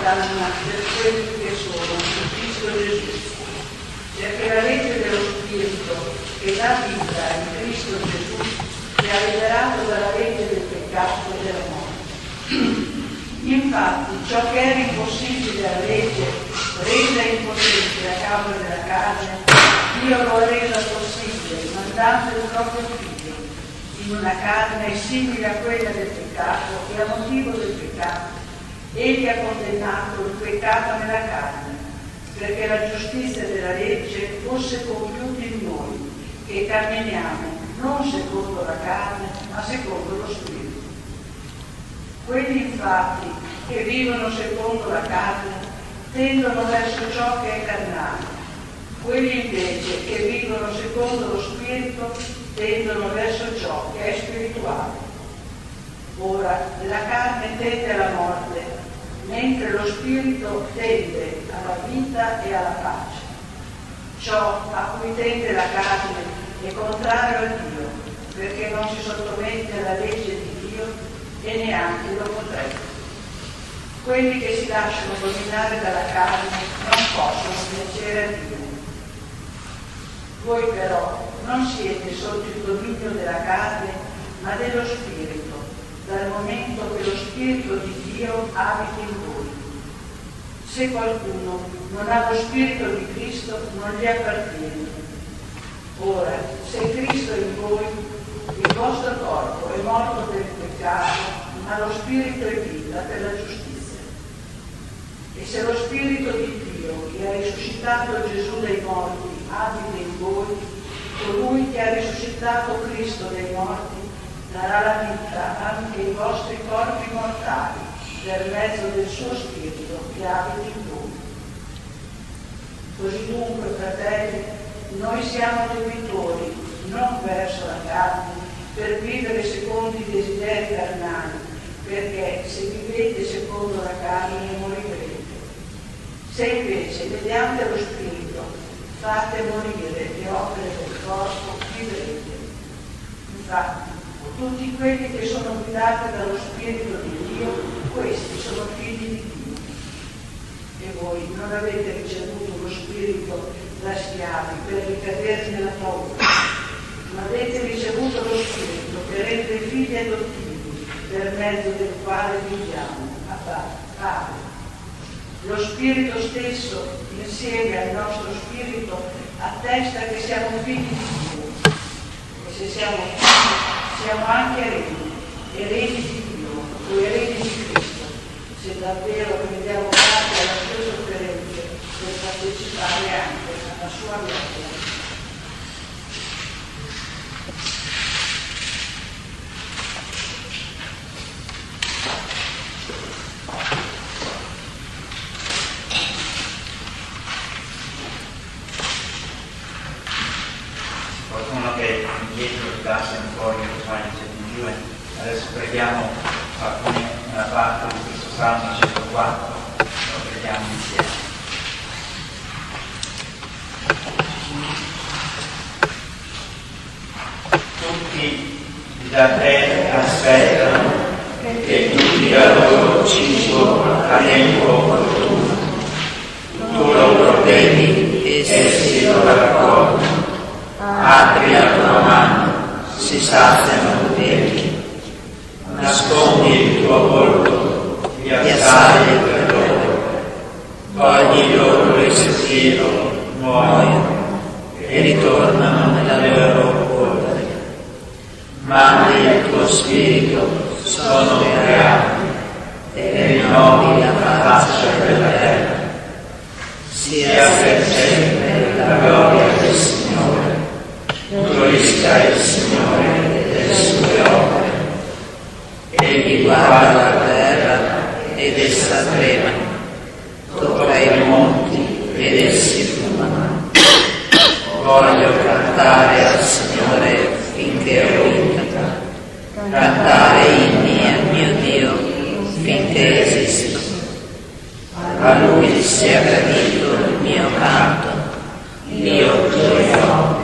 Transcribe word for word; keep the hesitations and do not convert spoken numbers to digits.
condanna per quelli che sono in Cristo Gesù, perché la legge dello Spirito che dà vita in Cristo Gesù mi ha liberato dalla legge del peccato e della morte. Infatti, ciò che era impossibile alla legge, resa impossibile a causa della carne, Dio lo ha resa possibile, mandando il proprio Figlio in una carne simile a quella del peccato, e a motivo del peccato egli ha condannato il peccato nella carne, perché la giustizia della legge fosse compiuta in noi, che camminiamo non secondo la carne, ma secondo lo Spirito. Quelli infatti che vivono secondo la carne tendono verso ciò che è carnale, quelli invece che vivono secondo lo Spirito tendono verso ciò che è spirituale. Ora, la carne tende alla morte, mentre lo Spirito tende alla vita e alla pace. Ciò a cui tende la carne è contrario a Dio, perché non si sottomette alla legge di Dio e neanche lo potrebbe. Quelli che si lasciano dominare dalla carne non possono piacere a Dio. Voi però non siete sotto il dominio della carne, ma dello Spirito, dal momento che lo Spirito di Dio abita in voi. Se qualcuno non ha lo Spirito di Cristo, non gli appartiene. Ora, se Cristo è in voi, il vostro corpo è morto per il peccato, ma lo Spirito è vita per la giustizia. E se lo Spirito di Dio, che ha risuscitato Gesù dai morti, abita in voi, colui che ha risuscitato Cristo dai morti darà la vita anche ai vostri corpi mortali per mezzo del suo Spirito che abita in voi. Così dunque, fratelli, noi siamo debitori non verso la carne per vivere secondo i desideri carnali, perché se vivete secondo la carne morirete. Se invece mediante lo Spirito fate morire le opere del corpo, vivrete. Infatti, tutti quelli che sono guidati dallo Spirito di Dio, questi sono figli di Dio. E voi non avete ricevuto lo Spirito da schiavi per ricadere nella paura, ma avete ricevuto lo Spirito che rende figli adottivi, per mezzo del quale viviamo, a Padre. Lo Spirito stesso, insieme al nostro Spirito, attesta che siamo figli di Dio. E se siamo figli, siamo anche eredi, eredi di Dio, o eredi di Cristo, se davvero prendiamo parte alla sua sofferenza per partecipare anche alla sua gloria. Qualcuno che indietro dasse un po' di giù, adesso preghiamo alcune, una parte di questo Salmo centoquattro, lo preghiamo insieme. Tutti da te aspettano che tu dia loro cibo a tempo opportuno. Tu lo provvedi, essi lo raccolgono. Apri la tua mano, si saziano piedi. Nascondi il tuo volto, vi assai per loro. Togli il loro respiro, muoiono e ritornano nella loro polvere. Mandi il tuo spirito, sono creati e rinnovi la faccia della terra. Sia per sempre la gloria del Signore. Glorifica il Signore delle sue opere. Egli guarda la terra ed essa trema, tocca i monti ed essi fumano. Voglio cantare al Signore finché ho vita, cantare inni al mio Dio finché esisto. A Lui sia gradito il mio canto, io gioirò